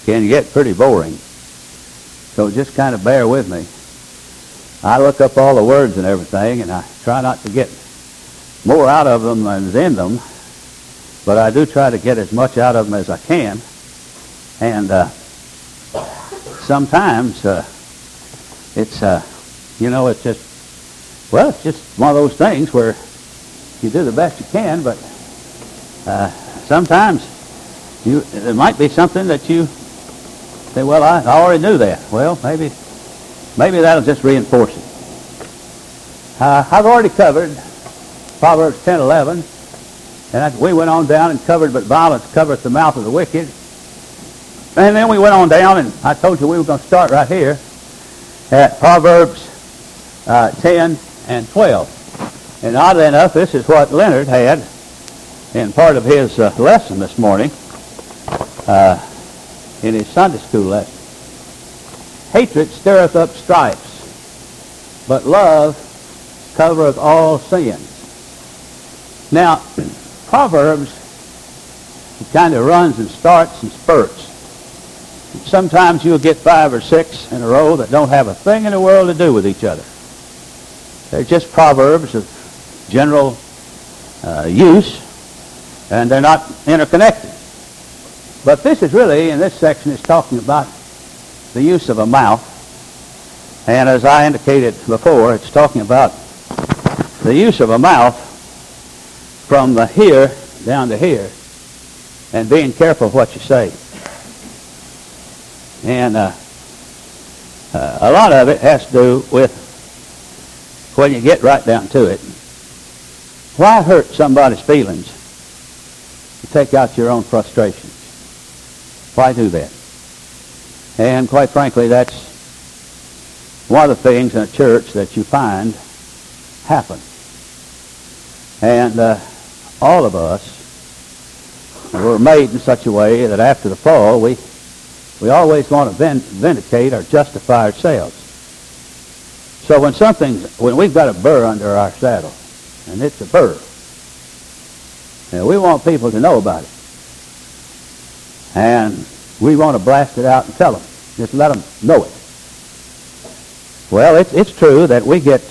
can get pretty boring. So just kind of bear with me. I look up all the words and everything, and I try not to get more out of them than is in them, but I do try to get as much out of them as I can. And sometimes it's it's just one of those things where you do the best you can, but sometimes there might be something that you say, well, I already knew that. Well, maybe that'll just reinforce it. I've already covered Proverbs 10:11, and we went on down and covered, but violence covereth the mouth of the wicked. And then we went on down, and I told you we were going to start right here at Proverbs 10 and 12. And oddly enough, this is what Leonard had in part of his lesson this morning, in his Sunday school lesson. Hatred stirreth up strifes, but love covereth all sins. Now, Proverbs kind of runs and starts and spurts. Sometimes you'll get 5 or 6 in a row that don't have a thing in the world to do with each other. They're just proverbs of general use, and they're not interconnected. But this is really, in this section, is talking about the use of a mouth. And as I indicated before, it's talking about the use of a mouth from the here down to here, and being careful of what you say. And a lot of it has to do with, when you get right down to it, why hurt somebody's feelings to take out your own frustrations? Why do that? And quite frankly, that's one of the things in a church that you find happen. And all of us were made in such a way that after the fall, we always want to vindicate or justify ourselves. So when we've got a burr under our saddle, and it's a burr, and we want people to know about it. And we want to blast it out and tell them. Just let them know it. Well, it's true that we get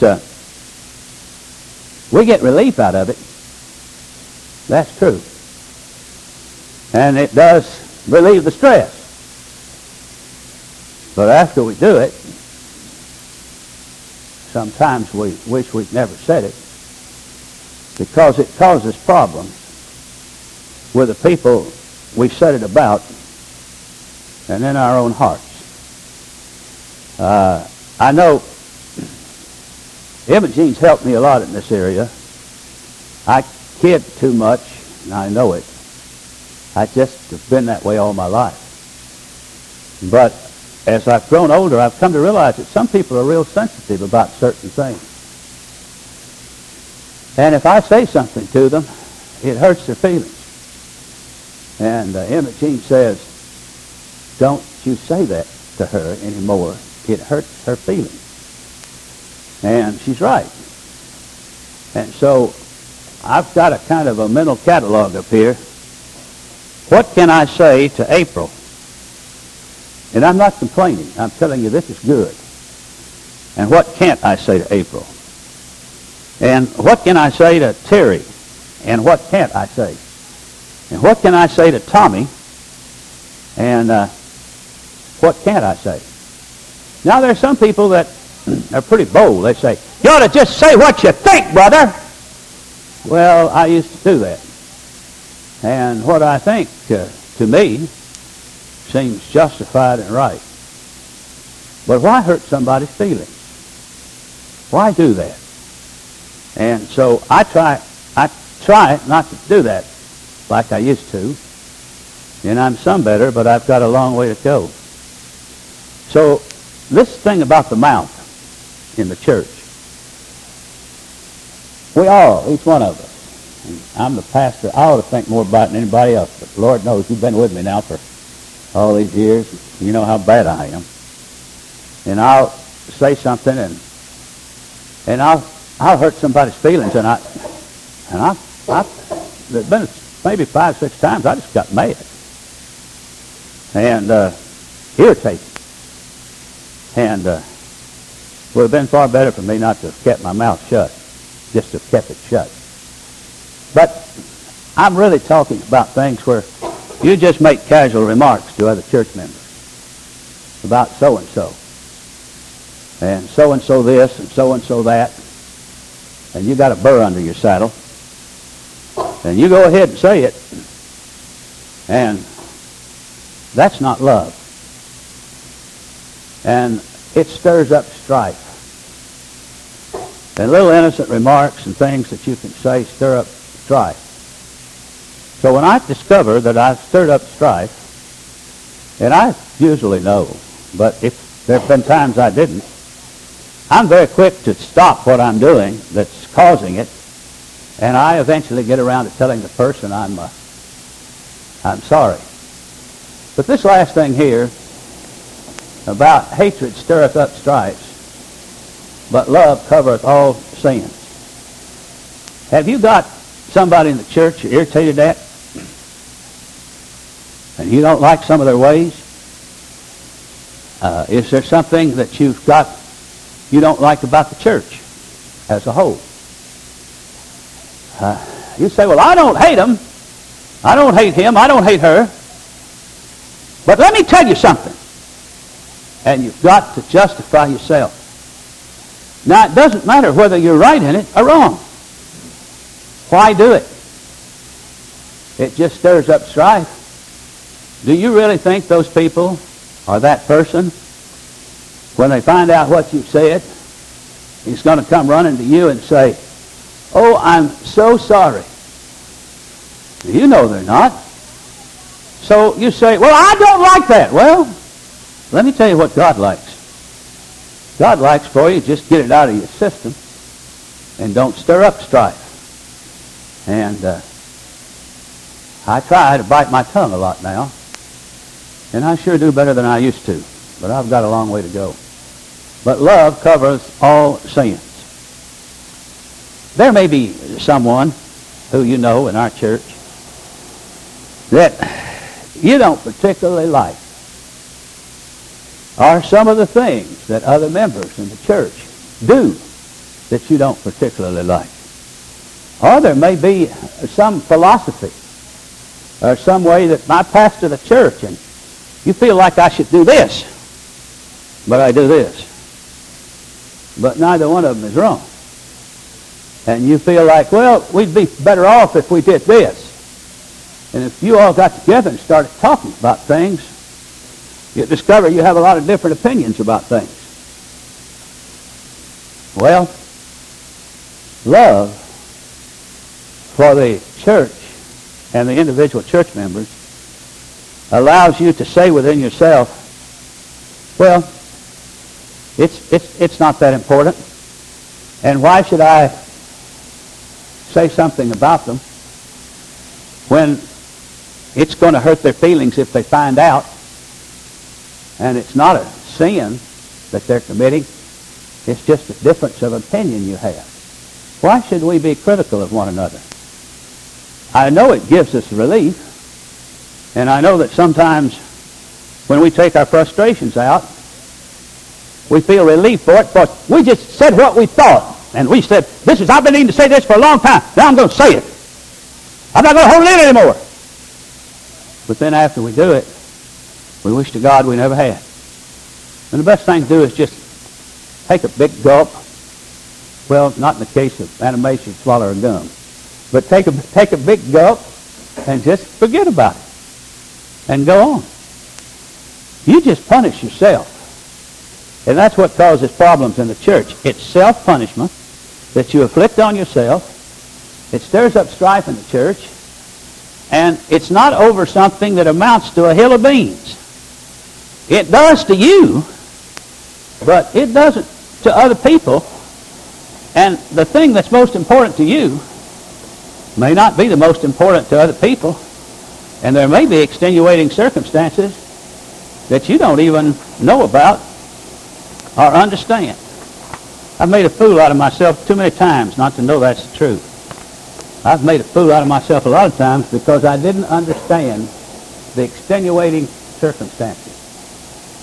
relief out of it. That's true. And it does relieve the stress. But after we do it, sometimes we wish we'd never said it, because it causes problems with the people we said it about and in our own hearts. I know Imogene's helped me a lot in this area. I kid too much, and I know it. I just have been that way all my life. But as I've grown older, I've come to realize that some people are real sensitive about certain things. And if I say something to them, it hurts their feelings. And Imogene says, don't you say that to her anymore. It hurts her feelings. And she's right. And so I've got a kind of a mental catalog up here. What can I say to April? And I'm not complaining. I'm telling you this is good. And what can't I say to April? And what can I say to Terry? And what can't I say? And what can I say to Tommy? And what can't I say? Now, there are some people that are pretty bold. They say, you ought to just say what you think, brother. Well, I used to do that. And what I think, to me, seems justified and right. But why hurt somebody's feelings? Why do that? And so I try not to do that like I used to. And I'm some better, but I've got a long way to go. So this thing about the mouth in the church, we all, each one of us, and I'm the pastor, I ought to think more about it than anybody else, but Lord knows you've been with me now for all these years. You know how bad I am. And I'll say something and I'll hurt somebody's feelings, and there's been maybe 5, 6 times I just got mad. And irritated. And would have been far better for me not to have kept my mouth shut, just to have kept it shut. But I'm really talking about things where you just make casual remarks to other church members about so-and-so. And so-and-so this and so-and-so that. And you got a burr under your saddle. And you go ahead and say it. And that's not love. And it stirs up strife. And little innocent remarks and things that you can say stir up strife. So when I discover that I've stirred up strife, and I usually know, but if there have been times I didn't, I'm very quick to stop what I'm doing that's causing it, and I eventually get around to telling the person I'm sorry. But this last thing here about hatred stirreth up strife, but love covereth all sins. Have you got somebody in the church you're irritated at, and you don't like some of their ways? Is there something that you don't like about the church as a whole? You say, well, I don't hate him. I don't hate him. I don't hate her. But let me tell you something. And you've got to justify yourself. Now, it doesn't matter whether you're right in it or wrong. Why do it? It just stirs up strife. Do you really think those people or that person, when they find out what you've said, is going to come running to you and say, oh, I'm so sorry? You know they're not. So you say, well, I don't like that. Well, let me tell you what God likes. God likes for you, just get it out of your system and don't stir up strife. And I try to bite my tongue a lot now, and I sure do better than I used to, but I've got a long way to go. But love covers all sins. There may be someone who you know in our church that you don't particularly like, or some of the things that other members in the church do that you don't particularly like. Or there may be some philosophy or some way that I pastor the church and you feel like I should do this, but I do this. But neither one of them is wrong. And you feel like, well, we'd be better off if we did this. And if you all got together and started talking about things, you discover you have a lot of different opinions about things. Well, love for the church and the individual church members allows you to say within yourself, well, it's not that important. And why should I say something about them when it's going to hurt their feelings if they find out? And it's not a sin that they're committing. It's just a difference of opinion you have. Why should we be critical of one another? I know it gives us relief. And I know that sometimes when we take our frustrations out, we feel relief for it, because we just said what we thought. And we said, I've been needing to say this for a long time. Now I'm going to say it. I'm not going to hold it in anymore. But then after we do it, we wish to God we never had. And the best thing to do is just take a big gulp. Well, not in the case of animation, swallow a gum. But take a big gulp and just forget about it. And go on. You just punish yourself. And that's what causes problems in the church. It's self-punishment that you inflict on yourself. It stirs up strife in the church. And it's not over something that amounts to a hill of beans. It does to you, but it doesn't to other people. And the thing that's most important to you may not be the most important to other people. And there may be extenuating circumstances that you don't even know about or understand. I've made a fool out of myself too many times not to know that's the truth. I've made a fool out of myself a lot of times because I didn't understand the extenuating circumstances.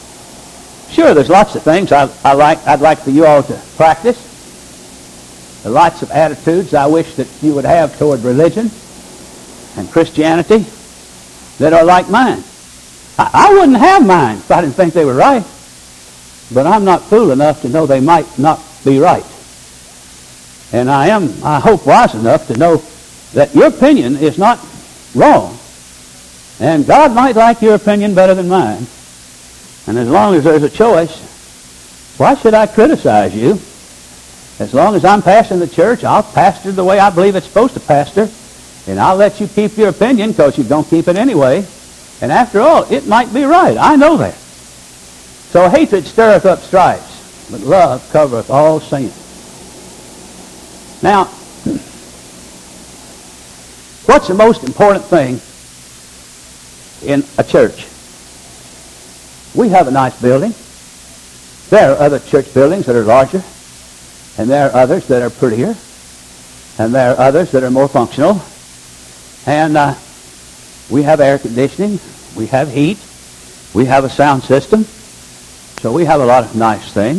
Sure, there's lots of things I'd like for you all to practice. There are lots of attitudes I wish that you would have toward religion and Christianity that are like mine. I wouldn't have mine if I didn't think they were right. But I'm not fool enough to know they might not be right. And I hope, wise enough to know that your opinion is not wrong. And God might like your opinion better than mine. And as long as there's a choice, why should I criticize you? As long as I'm pastoring the church, I'll pastor the way I believe it's supposed to pastor. And I'll let you keep your opinion because you don't keep it anyway. And after all, it might be right. I know that. So hatred stirreth up strifes, but love covereth all sin. Now, what's the most important thing in a church? We have a nice building. There are other church buildings that are larger, and there are others that are prettier, and there are others that are more functional. And we have air conditioning, we have heat, we have a sound system, so we have a lot of nice things.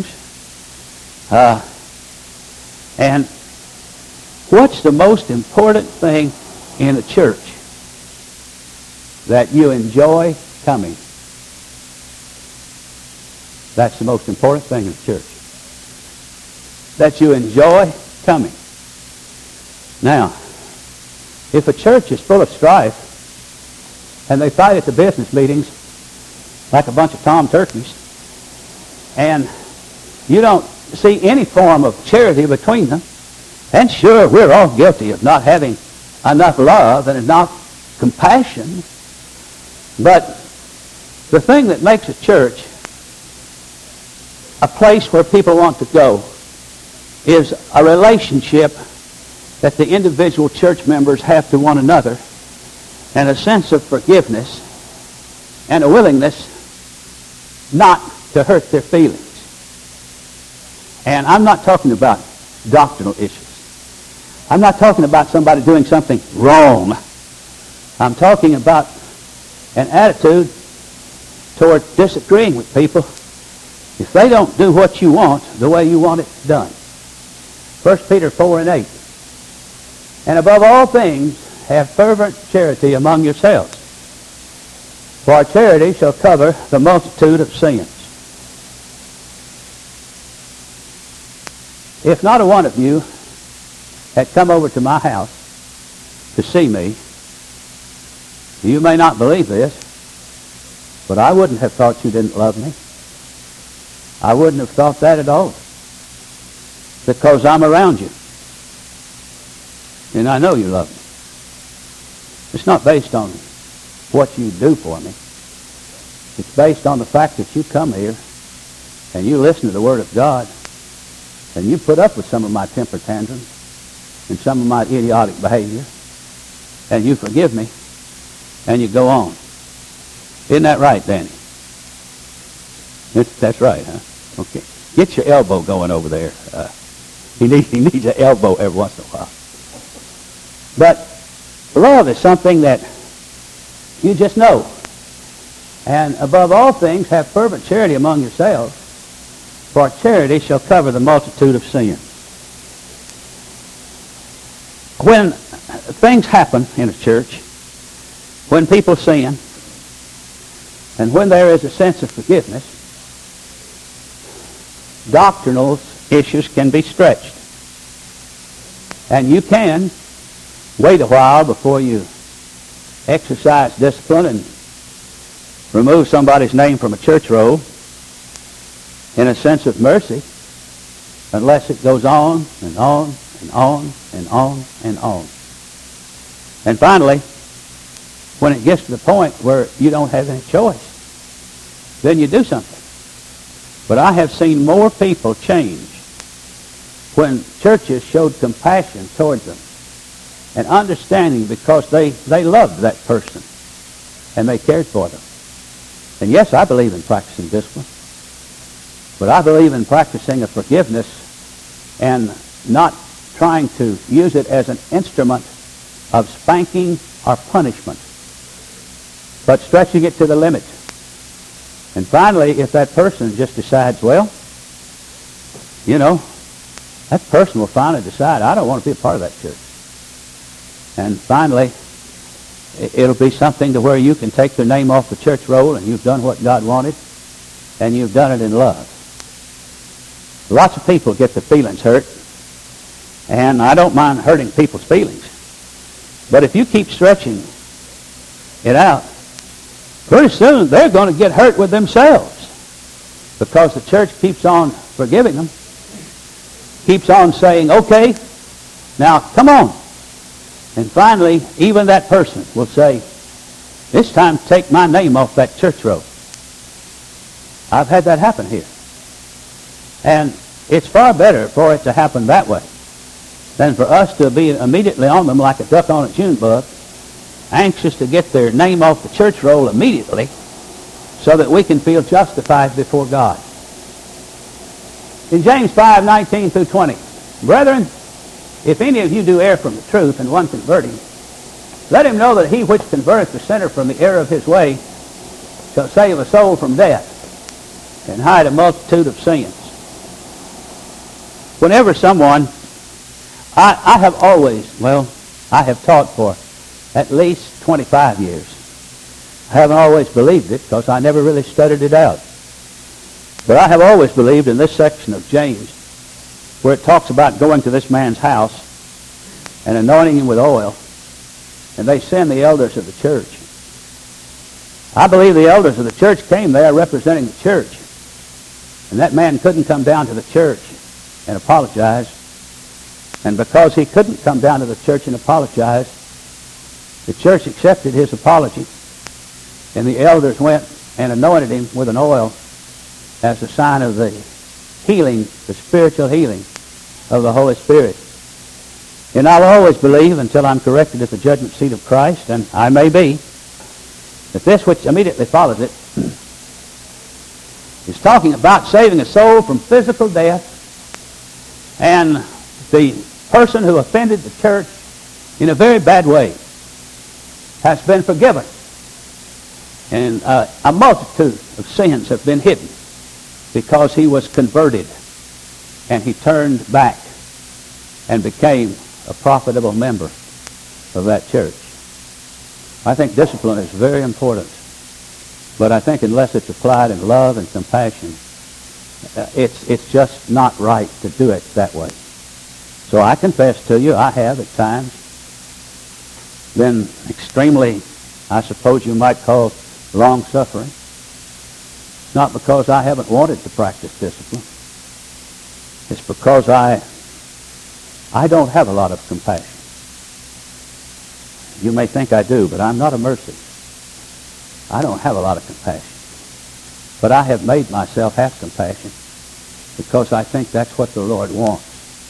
And what's the most important thing in a church? That you enjoy coming. That's the most important thing in a church. That you enjoy coming. Now, if a church is full of strife, and they fight at the business meetings like a bunch of tom turkeys, and you don't see any form of charity between them, and sure, we're all guilty of not having enough love and enough compassion, but the thing that makes a church a place where people want to go is a relationship that the individual church members have to one another, and a sense of forgiveness and a willingness not to hurt their feelings. And I'm not talking about doctrinal issues. I'm not talking about somebody doing something wrong. I'm talking about an attitude toward disagreeing with people if they don't do what you want the way you want it done. 1 Peter 4:8. And above all things, have fervent charity among yourselves, for charity shall cover the multitude of sins. If not a one of you had come over to my house to see me, you may not believe this, but I wouldn't have thought you didn't love me. I wouldn't have thought that at all, because I'm around you. And I know you love me. It's not based on what you do for me. It's based on the fact that you come here and you listen to the Word of God and you put up with some of my temper tantrums and some of my idiotic behavior, and you forgive me and you go on. Isn't that right, Danny? That's right, huh? Okay. Get your elbow going over there. He needs an elbow every once in a while. But love is something that you just know. And above all things, have fervent charity among yourselves, for charity shall cover the multitude of sins. When things happen in a church, when people sin, and when there is a sense of forgiveness, doctrinal issues can be stretched. And you can wait a while before you exercise discipline and remove somebody's name from a church roll in a sense of mercy, unless it goes on and on and on and on and on. And finally, when it gets to the point where you don't have any choice, then you do something. But I have seen more people change when churches showed compassion towards them and understanding, because they loved that person and they cared for them. And yes, I believe in practicing discipline, but I believe in practicing a forgiveness and not trying to use it as an instrument of spanking or punishment, but stretching it to the limit And finally, if that person just decides, well, you know, that person will finally decide, I don't want to be a part of that church. And finally, it'll be something to where you can take their name off the church roll and you've done what God wanted, and you've done it in love. Lots of people get their feelings hurt, and I don't mind hurting people's feelings. But if you keep stretching it out, pretty soon they're going to get hurt with themselves, because the church keeps on forgiving them, keeps on saying, okay, now come on. And finally, even that person will say, it's time to take my name off that church roll. I've had that happen here. And it's far better for it to happen that way than for us to be immediately on them like a duck on a June bug, anxious to get their name off the church roll immediately so that we can feel justified before God. In James 5:19 through 20, brethren, if any of you do err from the truth, and one convert him, let him know that he which converteth the sinner from the error of his way shall save a soul from death and hide a multitude of sins. Whenever someone, I have always, I have taught for at least 25 years. I haven't always believed it because I never really studied it out. But I have always believed in this section of James where it talks about going to this man's house and anointing him with oil, and they send the elders of the church. I believe the elders of the church came there representing the church, and that man couldn't come down to the church and apologize. And because he couldn't come down to the church and apologize, the church accepted his apology, and the elders went and anointed him with an oil as a sign of the healing, the spiritual healing of the Holy Spirit. And I'll always believe, until I'm corrected at the judgment seat of Christ, and I may be, that this which immediately follows it is talking about saving a soul from physical death, and the person who offended the church in a very bad way has been forgiven, and a multitude of sins have been hidden because he was converted and he turned back and became a profitable member of that church. I think discipline is very important, but I think unless it's applied in love and compassion, it's just not right to do it that way. So I confess to you, I have at times been extremely, I suppose you might call, long-suffering. Not because I haven't wanted to practice discipline. It's because I don't have a lot of compassion. You may think I do, but I'm not a mercy. I don't have a lot of compassion. But I have made myself have compassion because I think that's what the Lord wants.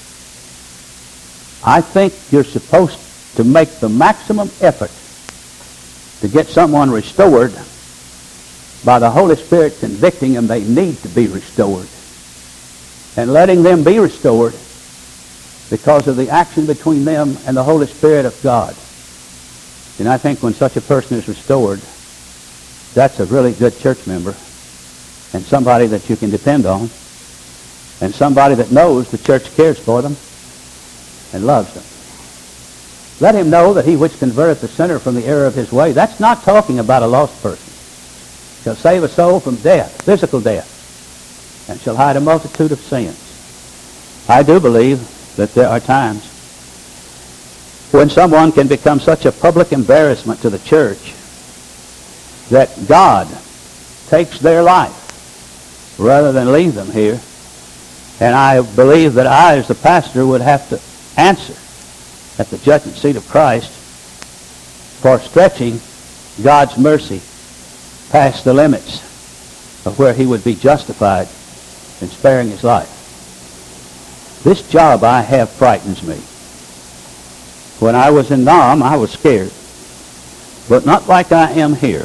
I think you're supposed to make the maximum effort to get someone restored by the Holy Spirit convicting them they need to be restored, and letting them be restored because of the action between them and the Holy Spirit of God. And I think when such a person is restored, that's a really good church member, and somebody that you can depend on, and somebody that knows the church cares for them and loves them. Let him know that he which converteth the sinner from the error of his way. That's not talking about a lost person. Shall save a soul from death, physical death, and shall hide a multitude of sins. I do believe that there are times when someone can become such a public embarrassment to the church that God takes their life rather than leave them here. And I believe that I, as the pastor, would have to answer at the judgment seat of Christ for stretching God's mercy past the limits of where he would be justified in sparing his life. This job I have frightens me. When I was in Nam, I was scared, but not like I am here.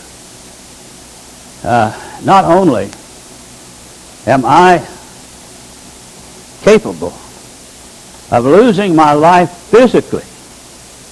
Not only am I capable of losing my life physically,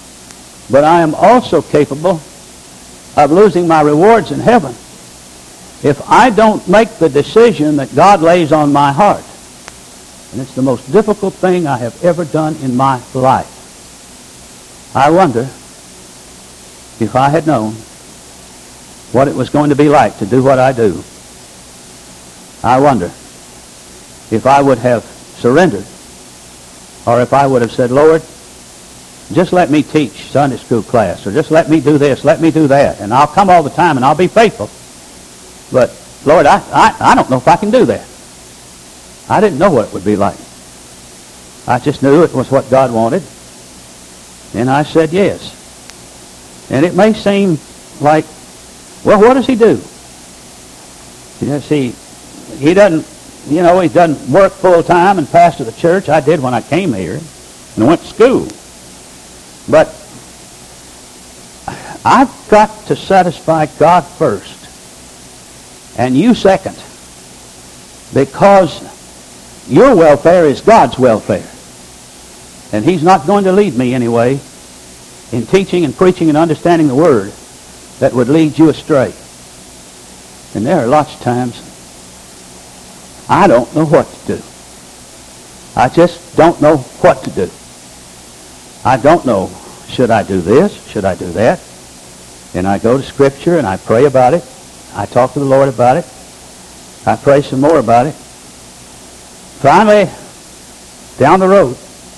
but I am also capable of losing my rewards in heaven if I don't make the decision that God lays on my heart, and it's the most difficult thing I have ever done in my life, I wonder if I had known what it was going to be like to do what I do. I wonder if I would have surrendered, or if I would have said, Lord, just let me teach Sunday school class, or just let me do this, let me do that, and I'll come all the time and I'll be faithful. But, Lord, I don't know if I can do that. I didn't know what it would be like. I just knew it was what God wanted, and I said yes. And it may seem like, well, what does he do? You see, he doesn't, he doesn't work full time and pastor the church. I did when I came here and went to school. But I've got to satisfy God first and you second, because your welfare is God's welfare. And he's not going to lead me anyway in teaching and preaching and understanding the Word that would lead you astray. And there are lots of times I don't know what to do. I just don't know what to do. I don't know, should I do this? Should I do that? And I go to Scripture and I pray about it. I talk to the Lord about it. I pray some more about it. Finally, down the road,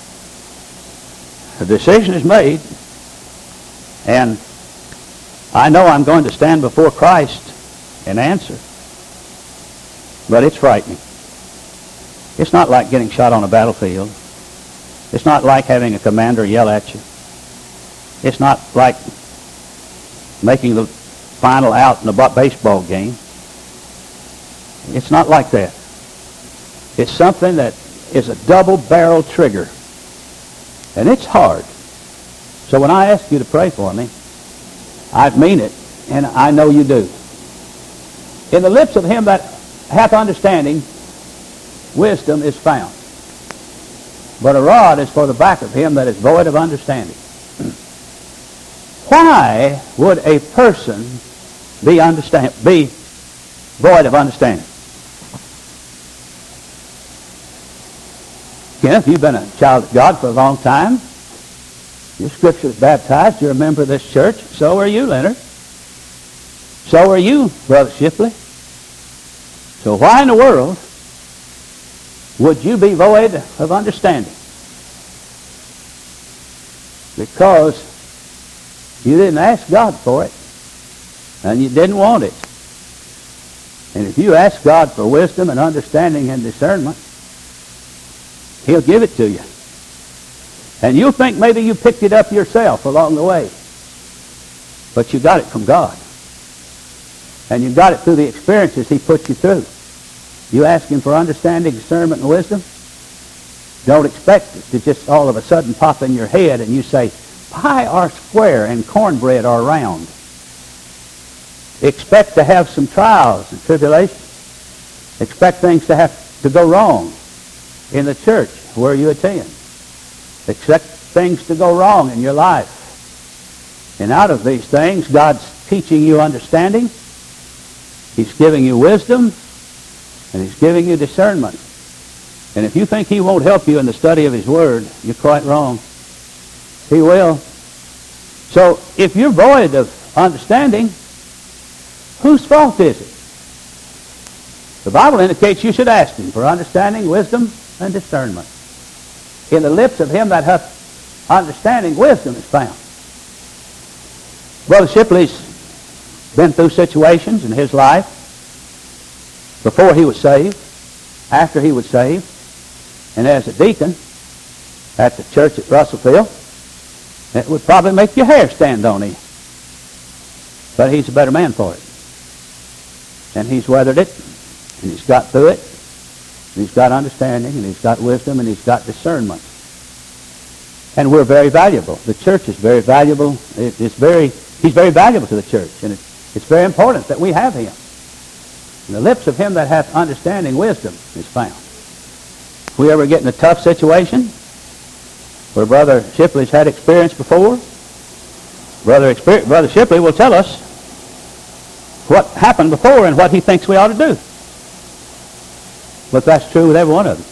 the decision is made, and I know I'm going to stand before Christ and answer. But it's frightening. It's not like getting shot on a battlefield. It's not like having a commander yell at you. It's not like making the final out in a baseball game. It's not like that. It's something that is a double-barrel trigger. And it's hard. So when I ask you to pray for me, I mean it, and I know you do. In the lips of him that hath understanding, wisdom is found. But a rod is for the back of him that is void of understanding. Why would a person be void of understanding? Again, if you've been a child of God for a long time, your Scripture's baptized, you're a member of this church, so are you, Leonard. So are you, Brother Shipley. So why in the world would you be void of understanding? Because you didn't ask God for it, and you didn't want it. And if you ask God for wisdom and understanding and discernment, he'll give it to you. And you'll think maybe you picked it up yourself along the way. But you got it from God. And you got it through the experiences he put you through. You ask him for understanding, discernment, and wisdom. Don't expect it to just all of a sudden pop in your head and you say, pie are square and cornbread are round. Expect to have some trials and tribulations. Expect things to have to go wrong in the church where you attend. Expect things to go wrong in your life. And out of these things, God's teaching you understanding. He's giving you wisdom. And he's giving you discernment. And if you think he won't help you in the study of his Word, you're quite wrong. He will. So if you're void of understanding, whose fault is it? The Bible indicates you should ask him for understanding, wisdom, and discernment. In the lips of him that hath understanding, wisdom is found. Brother Shipley's been through situations in his life before he was saved, after he was saved, and as a deacon at the church at Russellville, it would probably make your hair stand on him. But he's a better man for it. And he's weathered it, and he's got through it, and he's got understanding, and he's got wisdom, and he's got discernment. And we're very valuable. The church is very valuable. He's very valuable to the church, and it's very important that we have him. In the lips of him that hath understanding, wisdom is found. If we ever get in a tough situation where Brother Shipley's had experience before, Brother Shipley will tell us what happened before and what he thinks we ought to do. But that's true with every one of them.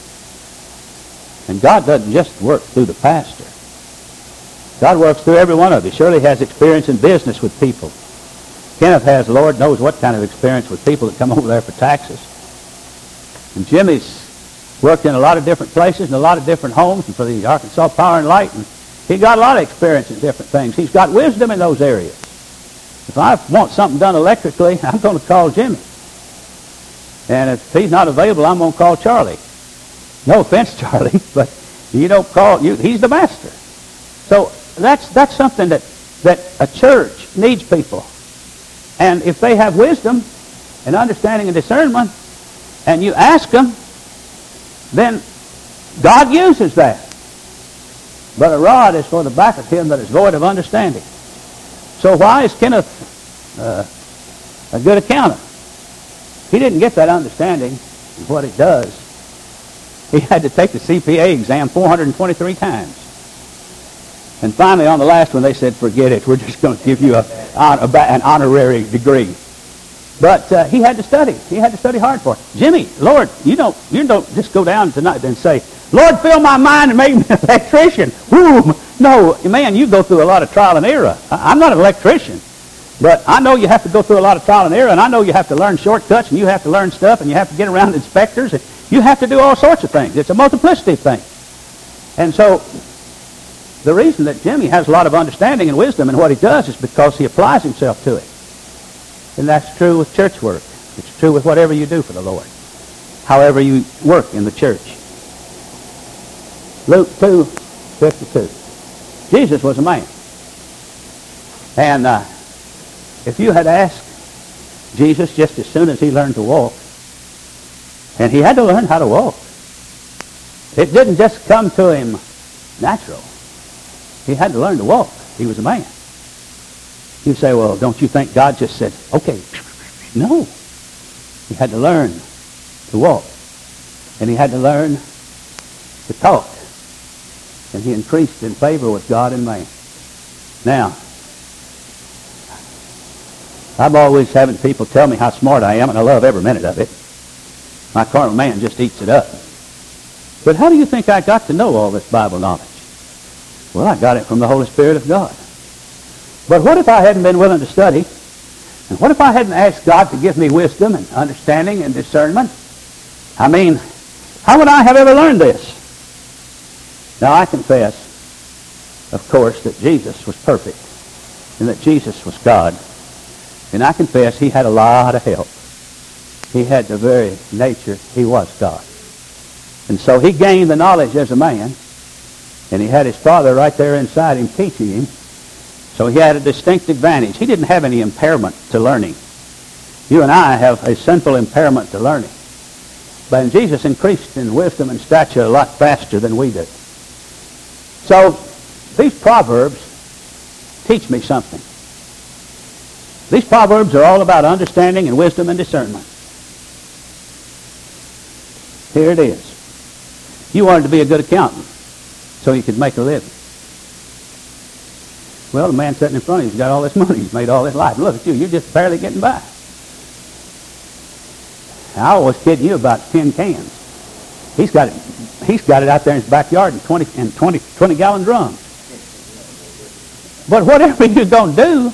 And God doesn't just work through the pastor. God works through every one of you. Surely has experience in business with people. Kenneth has, Lord knows what kind of experience with people that come over there for taxes. And Jimmy's worked in a lot of different places and a lot of different homes and for the Arkansas Power and Light. And he got a lot of experience in different things. He's got wisdom in those areas. If I want something done electrically, I'm going to call Jimmy. And if he's not available, I'm going to call Charlie. No offense, Charlie, but you don't call, he's the master. So that's something that a church needs people. And if they have wisdom and understanding and discernment, and you ask them, then God uses that. But a rod is for the back of him that is void of understanding. So why is Kenneth a good accountant? He didn't get that understanding of what he does. He had to take the CPA exam 423 times. And finally, on the last one, they said, forget it. We're just going to give you an honorary degree. But he had to study. He had to study hard for it. Jimmy, Lord, you don't just go down tonight and say, Lord, fill my mind and make me an electrician. Woo! No, man, you go through a lot of trial and error. I'm not an electrician. But I know you have to go through a lot of trial and error, and I know you have to learn shortcuts, and you have to learn stuff, and you have to get around inspectors, and you have to do all sorts of things. It's a multiplicity thing. And so the reason that Jimmy has a lot of understanding and wisdom in what he does is because he applies himself to it. And that's true with church work. It's true with whatever you do for the Lord, however you work in the church. Luke 2:52. Jesus was a man. And if you had asked Jesus just as soon as he learned to walk, and he had to learn how to walk. It didn't just come to him natural. He had to learn to walk. He was a man. You say, well, don't you think God just said, okay? No. He had to learn to walk. And he had to learn to talk. And he increased in favor with God and man. Now, I'm always having people tell me how smart I am, and I love every minute of it. My carnal man just eats it up. But how do you think I got to know all this Bible knowledge? Well, I got it from the Holy Spirit of God. But what if I hadn't been willing to study? And what if I hadn't asked God to give me wisdom and understanding and discernment? I mean, how would I have ever learned this? Now, I confess, of course, that Jesus was perfect and that Jesus was God. And I confess he had a lot of help. He had the very nature he was God. And so he gained the knowledge as a man, and he had his Father right there inside him teaching him. So he had a distinct advantage. He didn't have any impairment to learning. You and I have a sinful impairment to learning. But Jesus increased in wisdom and stature a lot faster than we did. So these Proverbs teach me something. These Proverbs are all about understanding and wisdom and discernment. Here it is. You wanted to be a good accountant so you could make a living. Well, the man sitting in front of you's got all this money. He's made all this life. Look at you. You're just barely getting by. I was kidding you about 10 cans. He's got it out there in his backyard in 20-gallon drums. But whatever you're going to do,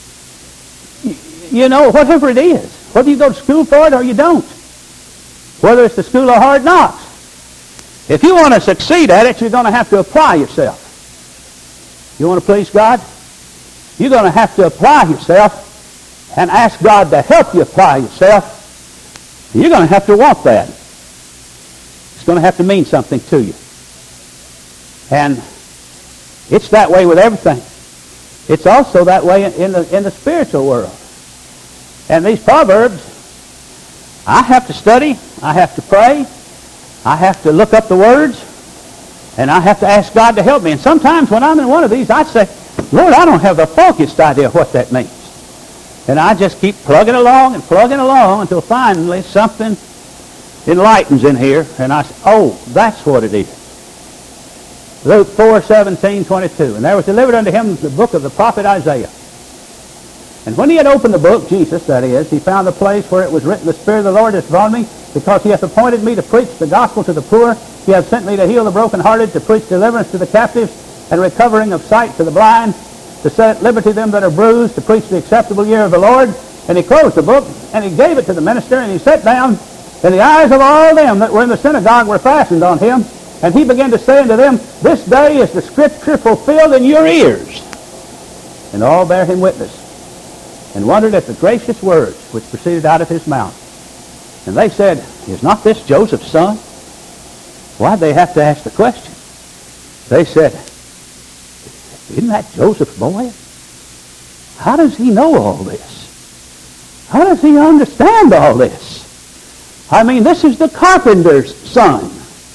you know, whatever it is, whether you go to school for it or you don't, whether it's the school of hard knocks, if you want to succeed at it, you're going to have to apply yourself. You want to please God? You're going to have to apply yourself and ask God to help you apply yourself. You're going to have to want that. It's going to have to mean something to you. And it's that way with everything. It's also that way in the spiritual world. And these Proverbs, I have to study, I have to pray, I have to look up the words, and I have to ask God to help me. And sometimes when I'm in one of these, I say, Lord, I don't have the foggiest idea what that means. And I just keep plugging along until finally something enlightens in here, and I say, oh, that's what it is. Luke 4:17-22. And there was delivered unto him the book of the prophet Isaiah. And when he had opened the book, Jesus, that is, he found the place where it was written, The Spirit of the Lord is upon me, because he hath appointed me to preach the gospel to the poor. He hath sent me to heal the brokenhearted, to preach deliverance to the captives, and recovering of sight to the blind, to set at liberty them that are bruised, to preach the acceptable year of the Lord. And he closed the book, and he gave it to the minister, and he sat down, and the eyes of all them that were in the synagogue were fastened on him. And he began to say unto them, This day is the Scripture fulfilled in your ears. And all bare him witness, and wondered at the gracious words which proceeded out of his mouth. And they said, Is not this Joseph's son? Why'd they have to ask the question? They said, Isn't that Joseph's boy? How does he know all this? How does he understand all this? I mean, this is the carpenter's son.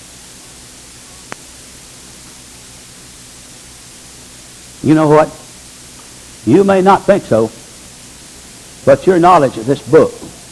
You know what? You may not think so, but your knowledge of this book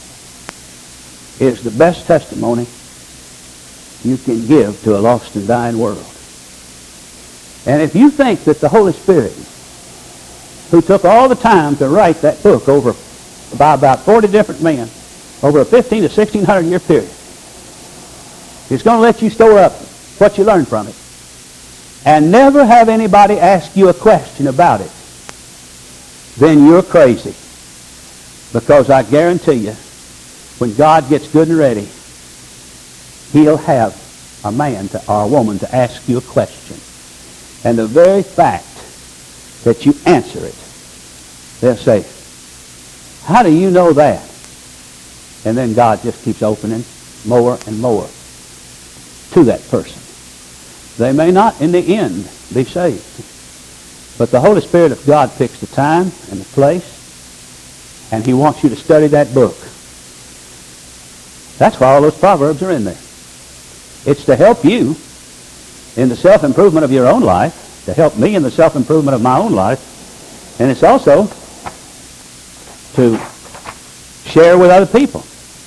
is the best testimony you can give to a lost and dying world. And if you think that the Holy Spirit, who took all the time to write that book over by about 40 different men over a 15 to 1600 year period, is going to let you store up what you learned from it and never have anybody ask you a question about it, then you're crazy. Because I guarantee you, when God gets good and ready, he'll have a man or a woman to ask you a question. And the very fact that you answer it, they'll say, How do you know that? And then God just keeps opening more and more to that person. They may not, in the end, be saved. But the Holy Spirit of God picks the time and the place, and he wants you to study that book. That's why all those Proverbs are in there. It's to help you in the self-improvement of your own life, to help me in the self-improvement of my own life, and it's also to share with other people.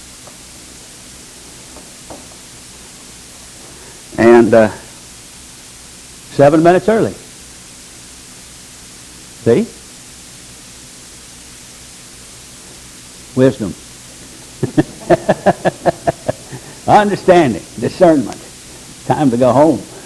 And 7 minutes early. See? Wisdom. Understanding. Discernment. Time to go home.